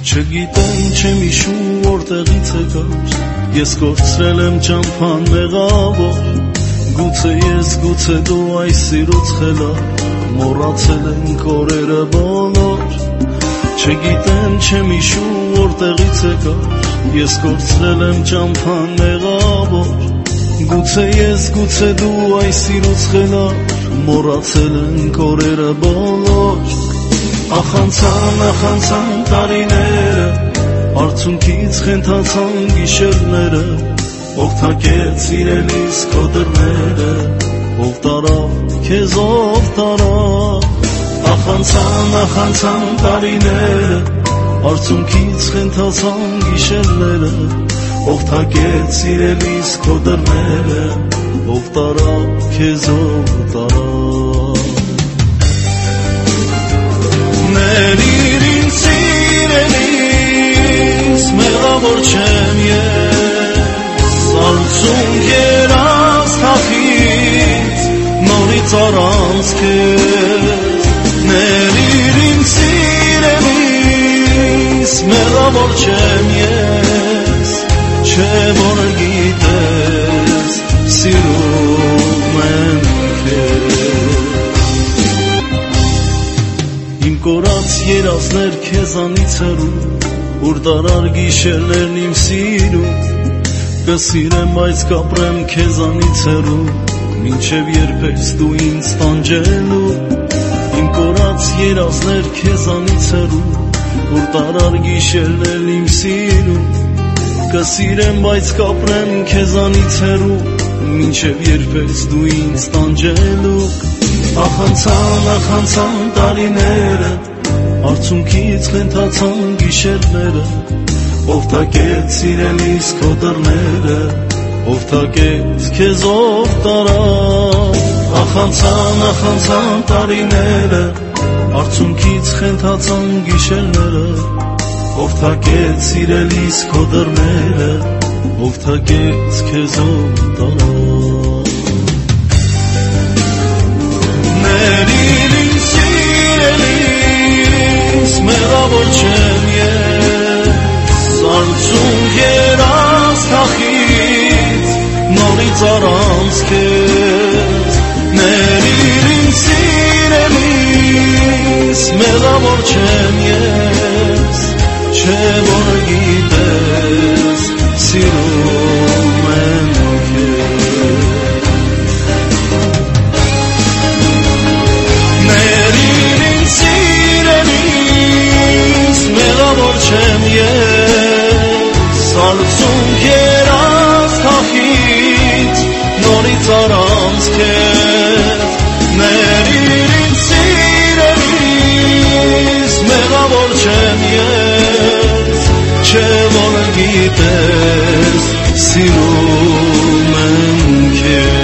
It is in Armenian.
Չգիտեմ չեմ հիշում որտեղից եկար, ես կորցրել եմ ճամփան մեղավոր, գուցե ես, գուցե դու այս սիրուց խելար, մոռացել ենք օրերը բոլոր, չգիտեմ չեմ հիշում որտեղից եկար, ես կորցրել եմ ճամփան մեղավոր, գուցե ես, գուցե դու այս սիրուց խելար, մոռացել ենք օրերը բոլոր, Ախանցան տարիները, արցունքից խենթացան գիշերները, ով թակեց սիրելիս քո դռները, ով տարավ քեզ ով տարավ, Ախանցան տարիները, արցունքից խենթացան գիշերները, ով թակեց սիրելիս քո դռները, ով տարավ քեզ ով տարավ Ներիր ինձ սիրելիս, մեղավոր չեմ ես, արցունք երաս թախից, նորից առանց քեզ Ներիր ինձ սիրելիս, մեղավոր չեմ ես, չէ որ գիտես, սիրում եմ քեզ Իմ կորած երազներ քեզանից հեռու, ուր դարար գիշերներն իմ սիրում, կսիրեմ բայց կապրեմ քեզանից հեռու, մինչև երբ ես դու ինձ տանջելու, իմ կորած երազներ քեզանից հեռու, ուր դարար գիշերներն իմ սիրում, կսիրեմ բայց կապրեմ քեզանից հեռու, մինչև երբ ես դու ինձ տանջելու Ախանցան տարիները, արցունքից խենթացան գիշերները, ով թակեց սիրելիս քո դռները, ով թակեց քեզ ով տարավ, Ախանցան տարիները, արցունքից խենթացան գիշերները, ով թակեց սիրելիս քո դռները, ով թակեց քեզ ով տարավ Ներիր ինձ սիրելիս, մեղավոր չեմ ես, արցունք երաս թախից, նորից առանց քեզ Ներիր ինձ սիրելիս, մեղավոր չեմ ես, չէ որ գիտես, սիրում եմ քեզ Ներիր ինձ սիրելիս, մեղավոր չեմ ես, արցունք երաս թախից, նորից առանց քեզ Ներիր ինձ սիրելիս, մեղավոր չեմ ես, չէ որ գիտես, սիրում եմ քեզ